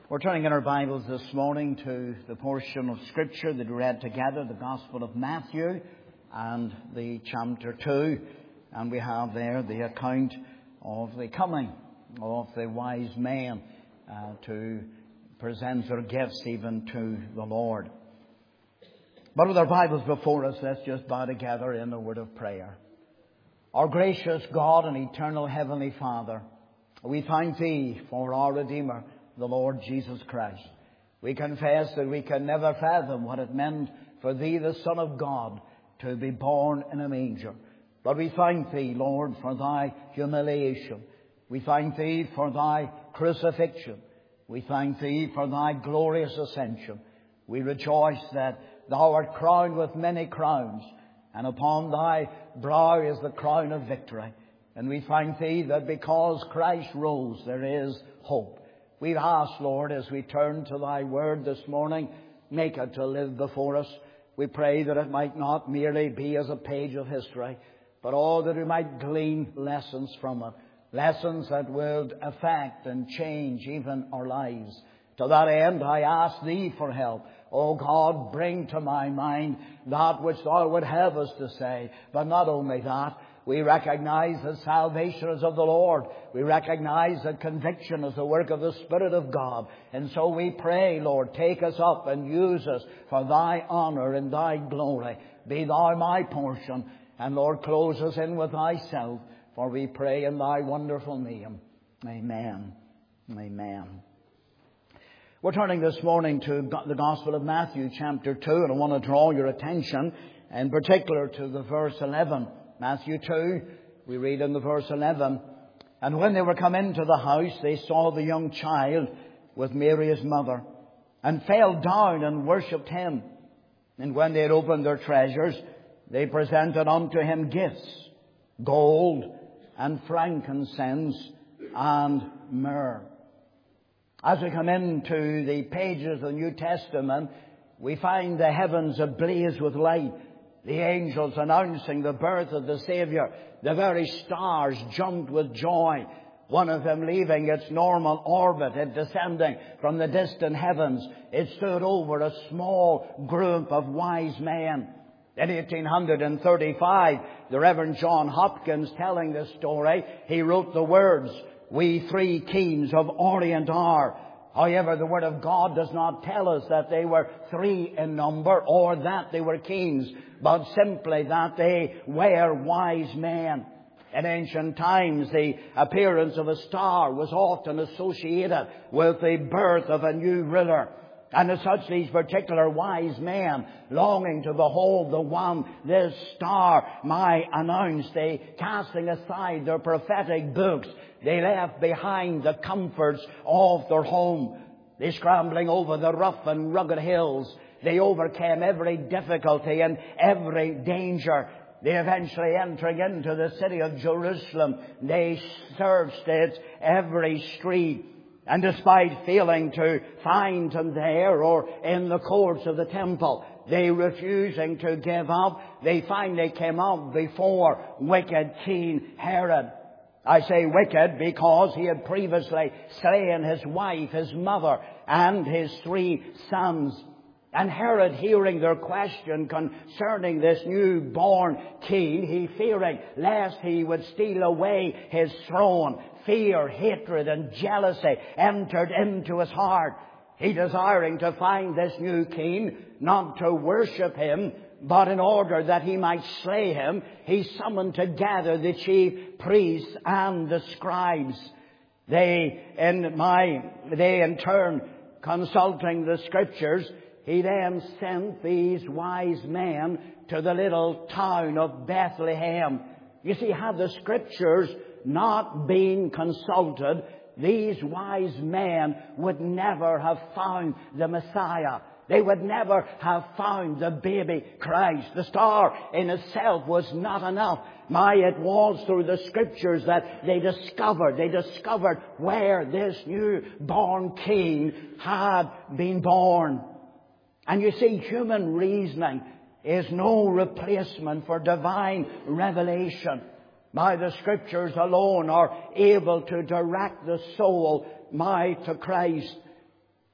We're turning in our Bibles this morning to the portion of Scripture that we read together, the Gospel of Matthew and the chapter 2. And we have there the account of the coming of the wise men to present their gifts even to the Lord. But with our Bibles before us, let's just bow together in a word of prayer. Our gracious God and eternal Heavenly Father, we thank Thee for our Redeemer, the Lord Jesus Christ. We confess that we can never fathom what it meant for Thee, the Son of God, to be born in a manger. But we thank Thee, Lord, for Thy humiliation. We thank Thee for Thy crucifixion. We thank Thee for Thy glorious ascension. We rejoice that Thou art crowned with many crowns, and upon Thy brow is the crown of victory. And we thank Thee that because Christ rose, there is hope. We've asked, Lord, as we turn to Thy Word this morning, make it to live before us. We pray that it might not merely be as a page of history, but that we might glean lessons from it. Lessons that would affect and change even our lives. To that end, I ask Thee for help. O God, bring to my mind that which Thou would have us to say. But not only that, we recognize that salvation is of the Lord. We recognize that conviction is the work of the Spirit of God. And so we pray, Lord, take us up and use us for Thy honor and Thy glory. Be Thou my portion. And Lord, close us in with Thyself. For we pray in Thy wonderful name. Amen. Amen. We're turning this morning to the Gospel of Matthew, chapter 2. And I want to draw your attention in particular to the verse 11. Matthew 2, we read in the verse 11, "And when they were come into the house, they saw the young child with Mary his mother, and fell down and worshipped Him. And when they had opened their treasures, they presented unto Him gifts, gold and frankincense and myrrh." As we come into the pages of the New Testament, we find the heavens ablaze with light. The angels announcing the birth of the Saviour. The very stars jumped with joy. One of them leaving its normal orbit and descending from the distant heavens. It stood over a small group of wise men. In 1835, the Reverend John Hopkins, telling this story, he wrote the words, "We three kings of Orient are." However, the Word of God does not tell us that they were three in number or that they were kings, but simply that they were wise men. In ancient times, the appearance of a star was often associated with the birth of a new ruler. And as such, these particular wise men, longing to behold the one this star might announce, they, casting aside their prophetic books, they left behind the comforts of their home. They, scrambling over the rough and rugged hills, they overcame every difficulty and every danger. They eventually, entering into the city of Jerusalem, they searched its every street. And despite failing to find Him there or in the courts of the temple, they refusing to give up, they finally came up before wicked King Herod. I say wicked because he had previously slain his wife, his mother, and his 3 sons. And Herod, hearing their question concerning this newborn king, he fearing lest he would steal away his throne, fear, hatred, and jealousy entered into his heart. He, desiring to find this new king, not to worship him, but in order that he might slay him, he summoned together the chief priests and the scribes. They in turn, consulting the Scriptures, he then sent these wise men to the little town of Bethlehem. You see, had the Scriptures not been consulted, these wise men would never have found the Messiah. They would never have found the baby Christ. The star in itself was not enough. It was through the Scriptures that they discovered where this newborn King had been born. And you see, human reasoning is no replacement for divine revelation. The Scriptures alone are able to direct the soul to Christ.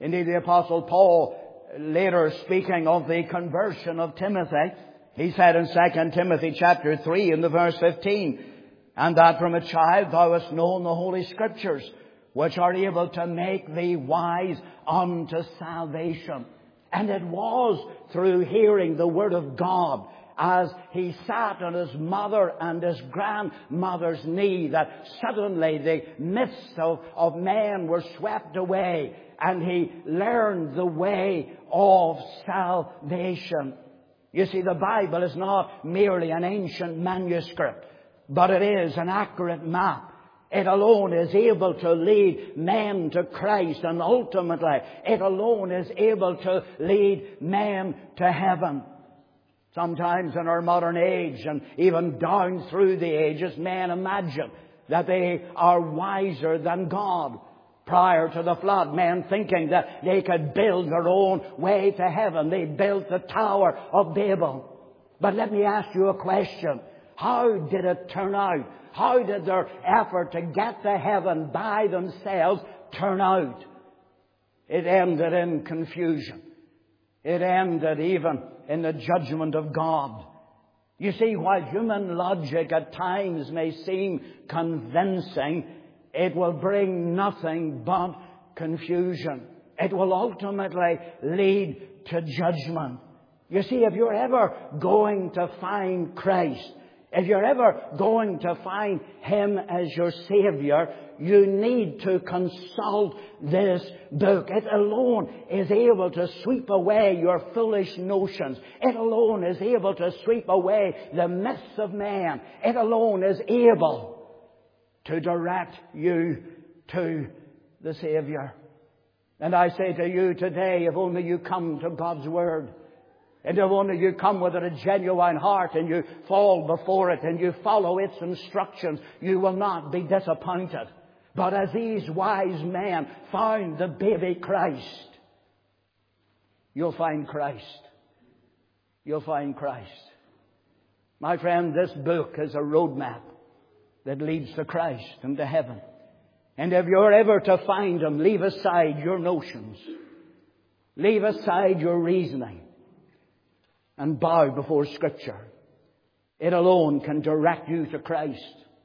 Indeed, the Apostle Paul, later speaking of the conversion of Timothy, he said in 2 Timothy chapter 3 in the verse 15, "And that from a child thou hast known the Holy Scriptures, which are able to make thee wise unto salvation." And it was through hearing the Word of God as he sat on his mother and his grandmother's knee that suddenly the mists of men were swept away, and he learned the way of salvation. You see, the Bible is not merely an ancient manuscript, but it is an accurate map. It alone is able to lead men to Christ, and ultimately it alone is able to lead men to heaven. Sometimes in our modern age, and even down through the ages, men imagine that they are wiser than God. Prior to the flood, men thinking that they could build their own way to heaven, they built the Tower of Babel. But let me ask you a question. How did it turn out? How did their effort to get to heaven by themselves turn out? It ended in confusion. It ended even in the judgment of God. You see, while human logic at times may seem convincing, it will bring nothing but confusion. It will ultimately lead to judgment. You see, if you're ever going to find Christ, if you're ever going to find Him as your Savior, you need to consult this book. It alone is able to sweep away your foolish notions. It alone is able to sweep away the myths of man. It alone is able to direct you to the Savior. And I say to you today, if only you come to God's Word, and if only you come with a genuine heart and you fall before it and you follow its instructions, you will not be disappointed. But as these wise men found the baby Christ, you'll find Christ. You'll find Christ. My friend, this book is a roadmap that leads to Christ and to heaven. And if you're ever to find Him, leave aside your notions. Leave aside your reasoning. And bow before Scripture. It alone can direct you to Christ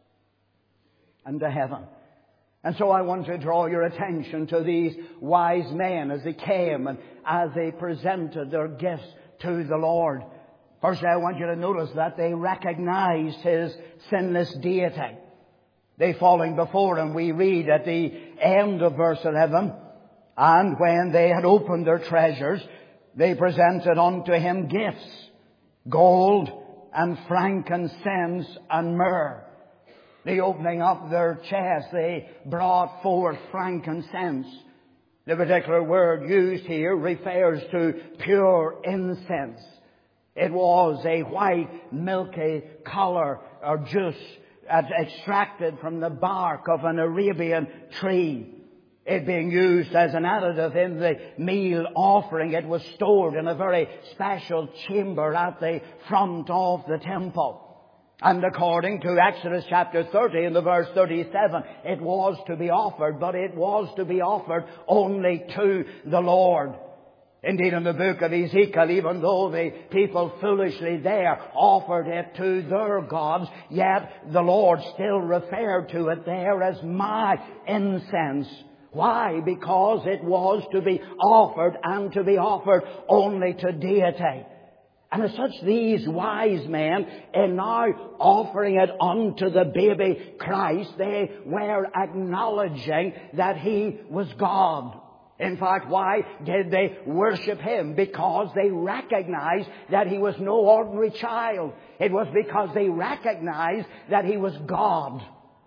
and to heaven. And so I want to draw your attention to these wise men as they came and as they presented their gifts to the Lord. Firstly, I want you to notice that they recognized His sinless deity. They falling before Him. We read at the end of verse 11, "And when they had opened their treasures, they presented unto Him gifts, gold and frankincense and myrrh." The opening up their chest, they brought forth frankincense. The particular word used here refers to pure incense. It was a white, milky color or juice extracted from the bark of an Arabian tree. It being used as an additive in the meal offering, it was stored in a very special chamber at the front of the temple. And according to Exodus chapter 30 and the verse 37, it was to be offered, but it was to be offered only to the Lord. Indeed, in the book of Ezekiel, even though the people foolishly there offered it to their gods, yet the Lord still referred to it there as my incense. Why? Because it was to be offered and to be offered only to deity. And as such, these wise men, in now offering it unto the baby Christ, they were acknowledging that He was God. In fact, why did they worship Him? Because they recognized that He was no ordinary child. It was because they recognized that He was God,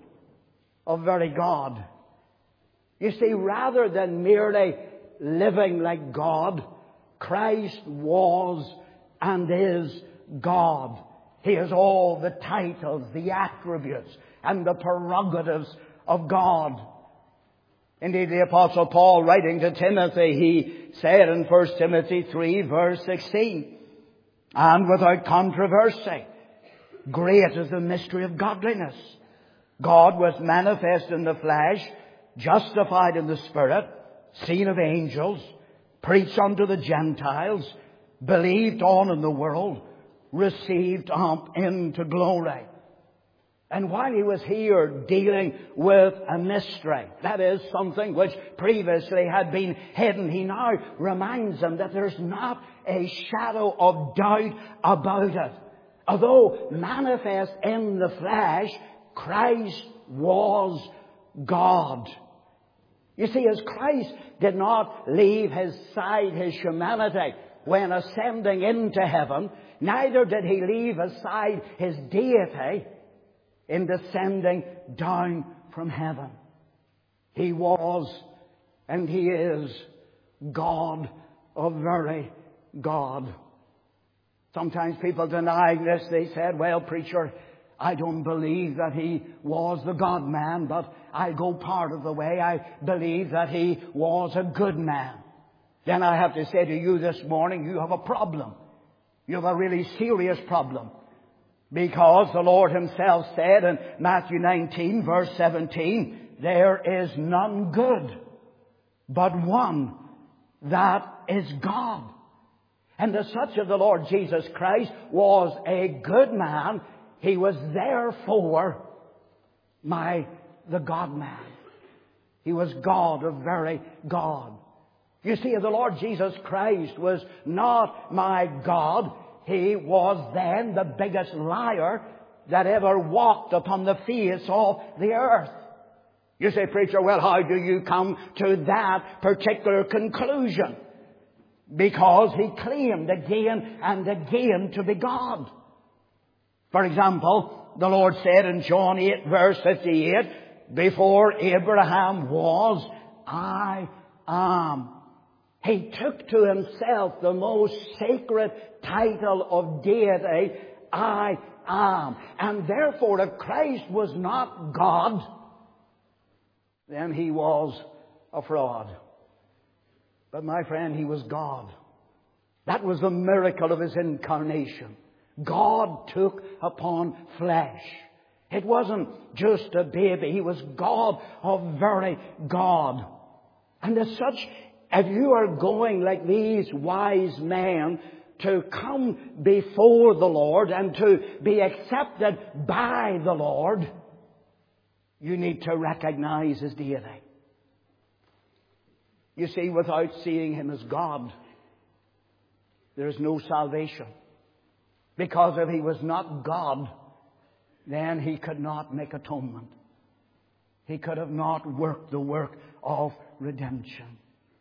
a very God. You see, rather than merely living like God, Christ was and is God. He has all the titles, the attributes, and the prerogatives of God. Indeed, the Apostle Paul, writing to Timothy, he said in 1 Timothy 3, verse 16, "And without controversy, great is the mystery of godliness. God was manifest in the flesh, justified in the Spirit, seen of angels, preached unto the Gentiles, believed on in the world, received up into glory. And while he was here dealing with a mystery, that is, something which previously had been hidden, he now reminds them that there's not a shadow of doubt about it. Although manifest in the flesh, Christ was God. You see, as Christ did not leave his side, his humanity, when ascending into heaven, neither did he leave aside his deity in descending down from heaven. He was and he is God of very God. Sometimes people deny this. They said, well, preacher, I don't believe that he was the God-man, but I go part of the way. I believe that he was a good man. Then I have to say to you this morning, you have a problem. You have a really serious problem. Because the Lord himself said in Matthew 19, verse 17, there is none good, but one, that is God. And as such of the Lord Jesus Christ was a good man, he was therefore the God-man. He was God of very God. You see, the Lord Jesus Christ was not my God. He was then the biggest liar that ever walked upon the face of the earth. You say, preacher, well, how do you come to that particular conclusion? Because he claimed again and again to be God. For example, the Lord said in John 8, verse 58, before Abraham was, I am. He took to himself the most sacred title of deity, I am. And therefore, if Christ was not God, then he was a fraud. But my friend, he was God. That was the miracle of his incarnation. God took upon flesh. It wasn't just a baby. He was God of very God. And as such, if you are going like these wise men to come before the Lord and to be accepted by the Lord, you need to recognize his deity. You see, without seeing him as God, there is no salvation. Because if he was not God, then he could not make atonement. He could have not worked the work of redemption.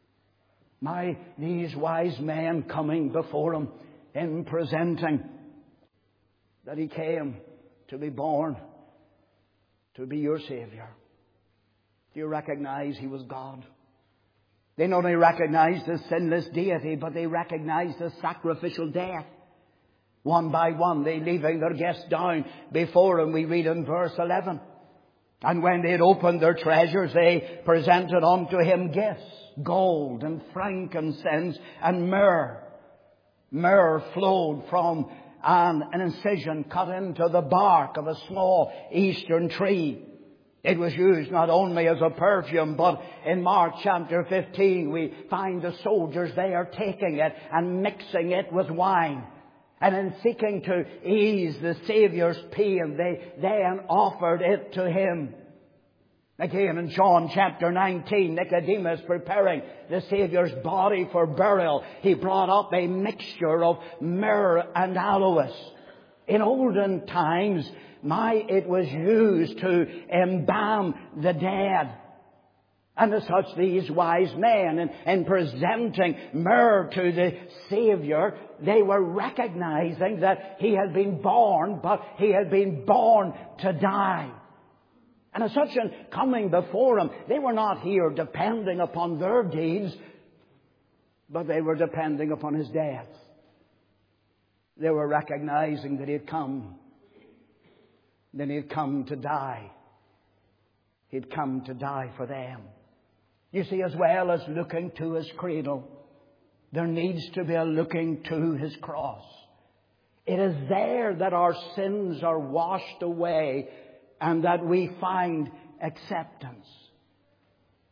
These wise men coming before him and presenting that he came to be born, to be your Savior. Do you recognize he was God? They not only recognized the sinless deity, but they recognized the sacrificial death. One by one, they leaving their guests down before him. We read in verse 11. And when they had opened their treasures, they presented unto him gifts, gold and frankincense and myrrh. Myrrh flowed from an incision cut into the bark of a small eastern tree. It was used not only as a perfume, but in Mark chapter 15, we find the soldiers there taking it and mixing it with wine. And in seeking to ease the Saviour's pain, they then offered it to him. Again, in John chapter 19, Nicodemus preparing the Saviour's body for burial, he brought up a mixture of myrrh and aloes. In olden times, it was used to embalm the dead. And as such, these wise men, in presenting myrrh to the Savior, they were recognizing that he had been born, but he had been born to die. And as such, in coming before him, they were not here depending upon their deeds, but they were depending upon his death. They were recognizing that he had come. Then he had come to die. He'd come to die for them. You see, as well as looking to his cradle, there needs to be a looking to his cross. It is there that our sins are washed away and that we find acceptance.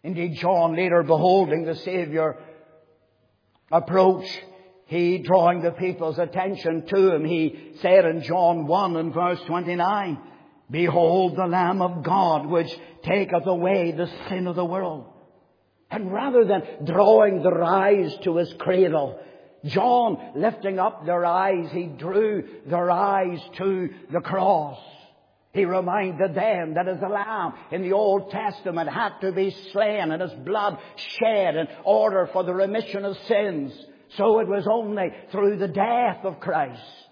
Indeed, John, later beholding the Saviour approach, he, drawing the people's attention to him, he said in John 1 and verse 29, "Behold the Lamb of God, which taketh away the sin of the world." And rather than drawing their eyes to his cradle, John, lifting up their eyes, he drew their eyes to the cross. He reminded them that as the Lamb in the Old Testament had to be slain and his blood shed in order for the remission of sins, so it was only through the death of Christ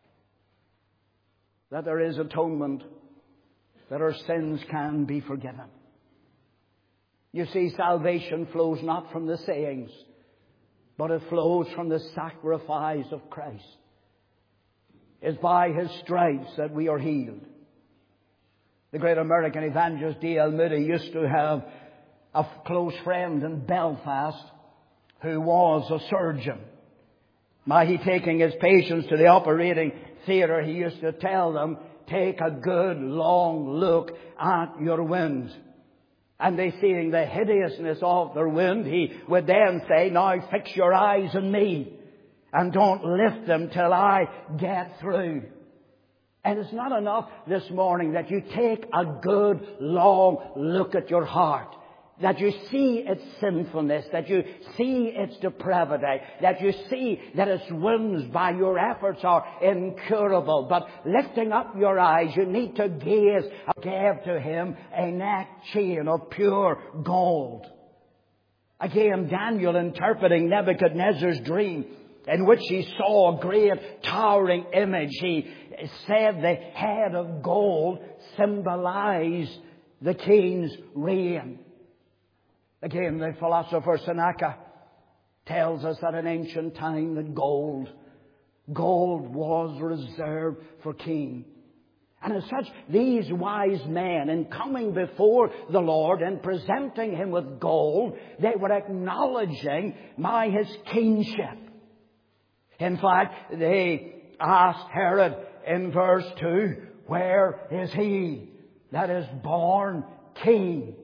that there is atonement, that our sins can be forgiven. You see, salvation flows not from the sayings, but it flows from the sacrifice of Christ. It's by His stripes that we are healed. The great American evangelist D.L. Moody used to have a close friend in Belfast who was a surgeon. By he taking his patients to the operating theatre, he used to tell them, "Take a good long look at your wound." And they, seeing the hideousness of their wound, he would then say, "Now fix your eyes on me and don't lift them till I get through." And it's not enough this morning that you take a good long look at your heart, that you see its sinfulness, that you see its depravity, that you see that its wounds by your efforts are incurable. But lifting up your eyes, you need to gaze and give to Him a neck chain of pure gold. Again, Daniel, interpreting Nebuchadnezzar's dream, in which he saw a great towering image, he said the head of gold symbolized the king's reign. Again, the philosopher Seneca tells us that in ancient time that gold was reserved for king. And as such, these wise men, in coming before the Lord and presenting Him with gold, they were acknowledging His kingship. In fact, they asked Herod in verse 2, "Where is He that is born King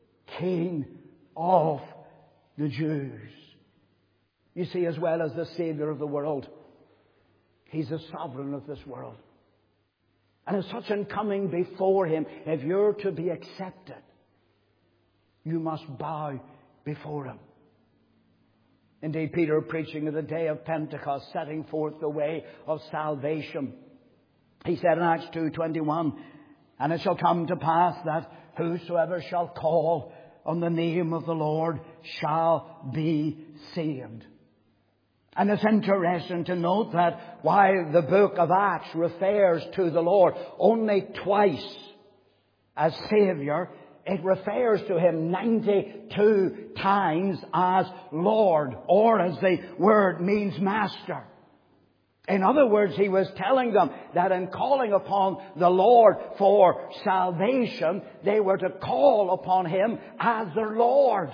of the Jews?" You see, as well as the Saviour of the world, He's the sovereign of this world. And as such, in coming before Him, if you're to be accepted, you must bow before Him. Indeed, Peter, preaching of the day of Pentecost, setting forth the way of salvation, he said in Acts 2:21, "And it shall come to pass that whosoever shall call on the name of the Lord shall be saved." And it's interesting to note that while the book of Acts refers to the Lord only twice as Saviour, it refers to Him 92 times as Lord, or as the word means Master. In other words, He was telling them that in calling upon the Lord for salvation, they were to call upon Him as their Lord,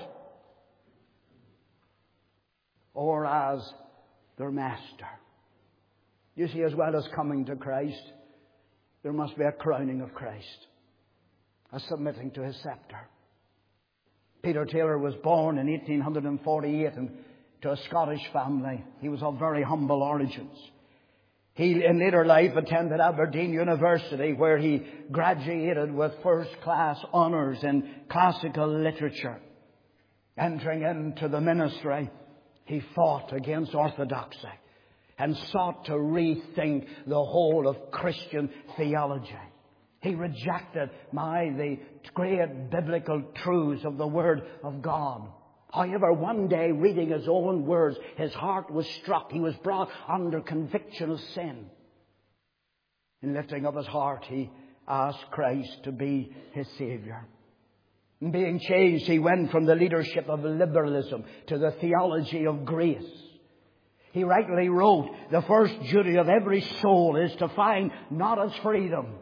or as their Master. You see, as well as coming to Christ, there must be a crowning of Christ, a submitting to His scepter. Peter Taylor was born in 1848 to a Scottish family. He was of very humble origins. He, in later life, attended Aberdeen University, where he graduated with first-class honours in classical literature. Entering into the ministry, he fought against orthodoxy and sought to rethink the whole of Christian theology. He rejected the great biblical truths of the Word of God. However, one day, reading his own words, his heart was struck. He was brought under conviction of sin. In lifting up his heart, he asked Christ to be his Saviour. In being changed, he went from the leadership of liberalism to the theology of grace. He rightly wrote, "The first duty of every soul is to find not its freedom,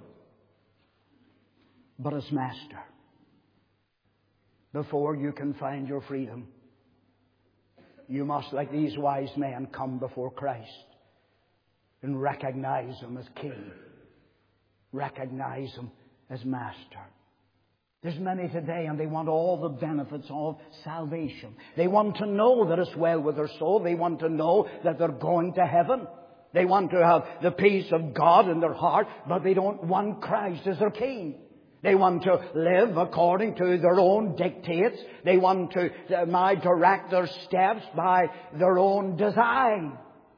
but its Master." Before you can find your freedom, you must, like these wise men, come before Christ and recognize Him as King. Recognize Him as Master. There's many today, and they want all the benefits of salvation. They want to know that it's well with their soul. They want to know that they're going to heaven. They want to have the peace of God in their heart, but they don't want Christ as their King. They want to live according to their own dictates. They want to direct their steps by their own design.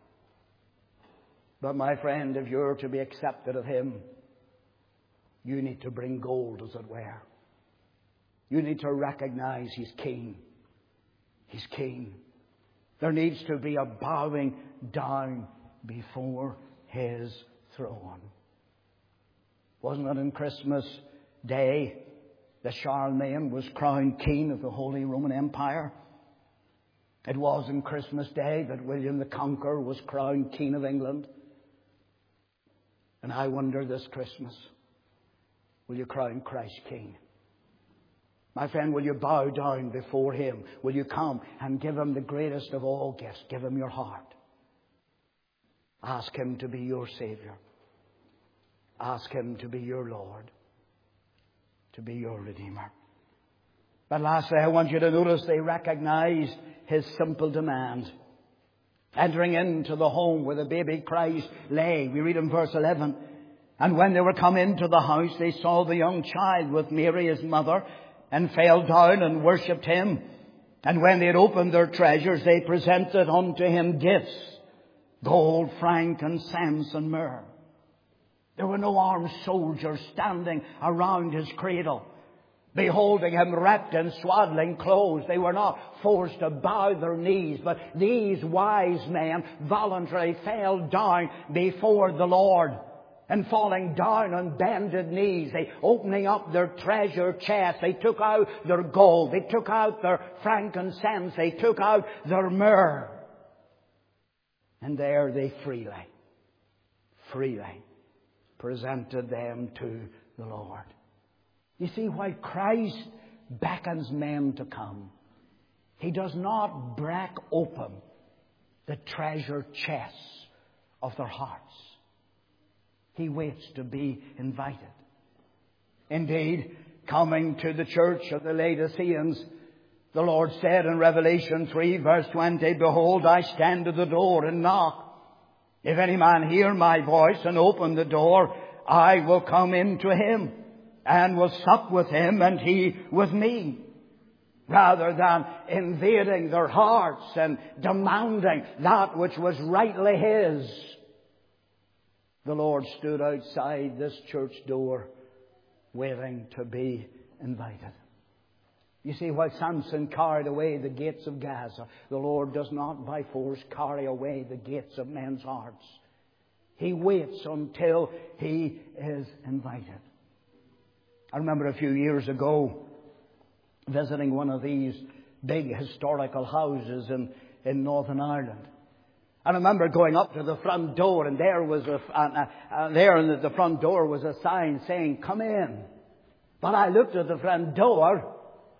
But my friend, if you're to be accepted of Him, you need to bring gold, as it were. You need to recognize He's King. He's King. There needs to be a bowing down before His throne. Wasn't it on Christmas Day that Charlemagne was crowned King of the Holy Roman Empire? It was on Christmas Day that William the Conqueror was crowned King of England. And I wonder this Christmas, will you crown Christ King? My friend, will you bow down before Him? Will you come and give Him the greatest of all gifts? Give Him your heart. Ask Him to be your Savior. Ask Him to be your Lord. To be your Redeemer. But lastly, I want you to notice they recognized His simple demand. Entering into the home where the baby Christ lay. We read in verse 11. And when they were come into the house, they saw the young child with Mary his mother, and fell down and worshipped Him. And when they had opened their treasures, they presented unto Him gifts, gold, frankincense, and myrrh. There were no armed soldiers standing around His cradle, beholding Him wrapped in swaddling clothes. They were not forced to bow their knees, but these wise men voluntarily fell down before the Lord. And falling down on bended knees, they opening up their treasure chest, they took out their gold, they took out their frankincense, they took out their myrrh. And there they freely presented them to the Lord. You see, while Christ beckons men to come, He does not break open the treasure chests of their hearts. He waits to be invited. Indeed, coming to the church of the Laodiceans, the Lord said in Revelation 3 verse 20, Behold, I stand at the door and knock. If any man hear my voice and open the door, I will come into him and will sup with him and he with me. Rather than invading their hearts and demanding that which was rightly His, the Lord stood outside this church door waiting to be invited. You see, while Samson carried away the gates of Gaza, the Lord does not by force carry away the gates of men's hearts. He waits until He is invited. I remember a few years ago visiting one of these big historical houses in Northern Ireland. I remember going up to the front door, and there was there in the front door was a sign saying, Come in. But I looked at the front door,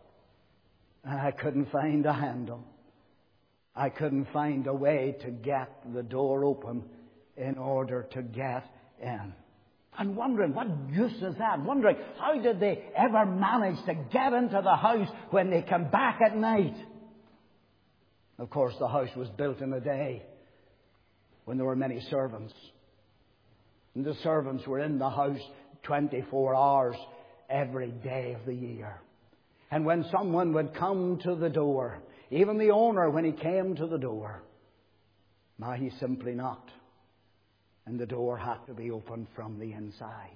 and I couldn't find a handle. I couldn't find a way to get the door open in order to get in. And wondering, what use is that? Wondering, how did they ever manage to get into the house when they come back at night? Of course, the house was built in a day when there were many servants. And the servants were in the house 24 hours every day of the year. And when someone would come to the door, even the owner, when he came to the door, now he simply knocked. And the door had to be opened from the inside.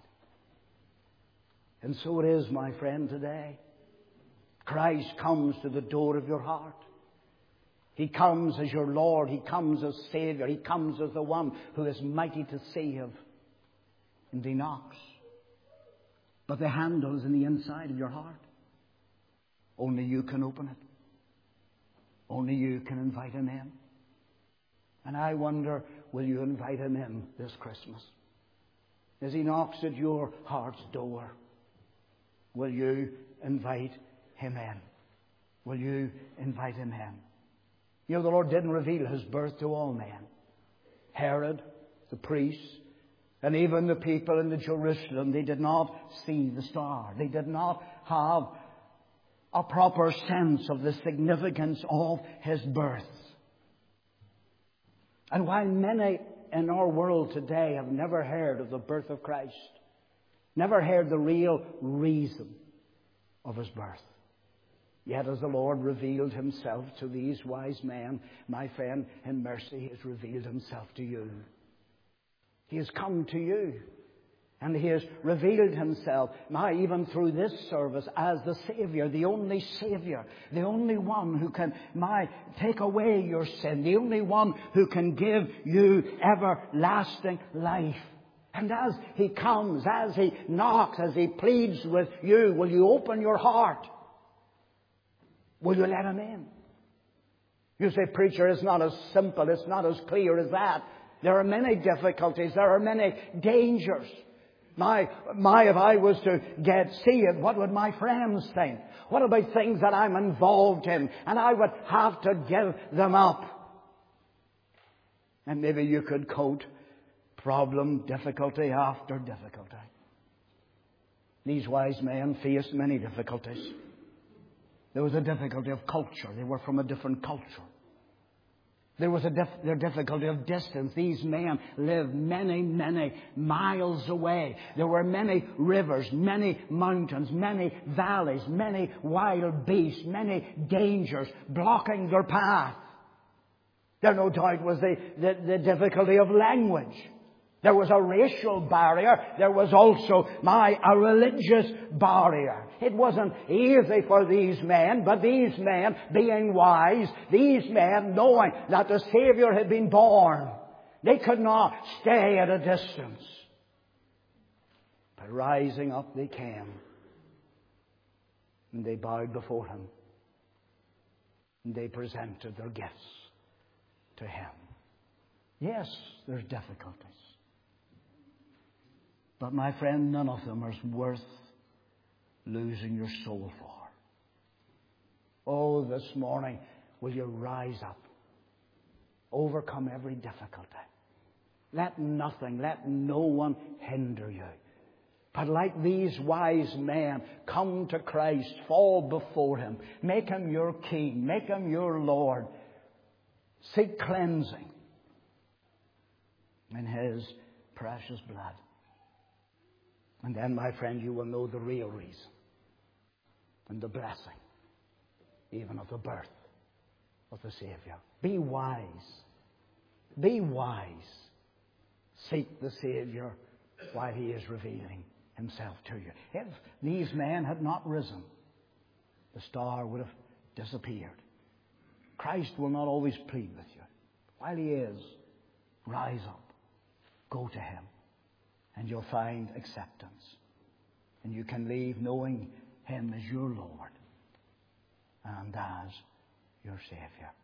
And so it is, my friend, today. Christ comes to the door of your heart. He comes as your Lord. He comes as Savior. He comes as the one who is mighty to save. And He knocks. But the handle is in the inside of your heart. Only you can open it. Only you can invite Him in. And I wonder, will you invite Him in this Christmas? As He knocks at your heart's door, will you invite Him in? Will you invite Him in? You know, the Lord didn't reveal His birth to all men. Herod, the priests, and even the people in the Jerusalem, they did not see the star. They did not have a proper sense of the significance of His birth. And while many in our world today have never heard of the birth of Christ, never heard the real reason of His birth, yet as the Lord revealed Himself to these wise men, my friend, in mercy He has revealed Himself to you. He has come to you. And He has revealed Himself, now even through this service, as the Savior, the only one who can take away your sin, the only one who can give you everlasting life. And as He comes, as He knocks, as He pleads with you, will you open your heart? Will you let Him in? You say, preacher, it's not as simple, it's not as clear as that. There are many difficulties, there are many dangers. If I was to see it, what would my friends think? What about things that I'm involved in? And I would have to give them up. And maybe you could quote problem, difficulty after difficulty. These wise men faced many difficulties. There was a difficulty of culture. They were from a different culture. There was the difficulty of distance. These men lived many, many miles away. There were many rivers, many mountains, many valleys, many wild beasts, many dangers blocking their path. There no doubt was the difficulty of language. There was a racial barrier. There was also a religious barrier. It wasn't easy for these men, but these men, being wise, these men knowing that the Savior had been born, they could not stay at a distance. But rising up they came, and they bowed before Him, and they presented their gifts to Him. Yes, there's difficulties. But my friend, none of them are worth losing your soul for. Oh, this morning, will you rise up? Overcome every difficulty. Let nothing, let no one hinder you. But like these wise men, come to Christ, fall before Him. Make Him your King, make Him your Lord. Seek cleansing in His precious blood. And then, my friend, you will know the real reason and the blessing, even of the birth of the Savior. Be wise. Be wise. Seek the Savior while He is revealing Himself to you. If these men had not risen, the star would have disappeared. Christ will not always plead with you. While He is, rise up. Go to Him. And you'll find acceptance. And you can leave knowing Him as your Lord and as your Savior.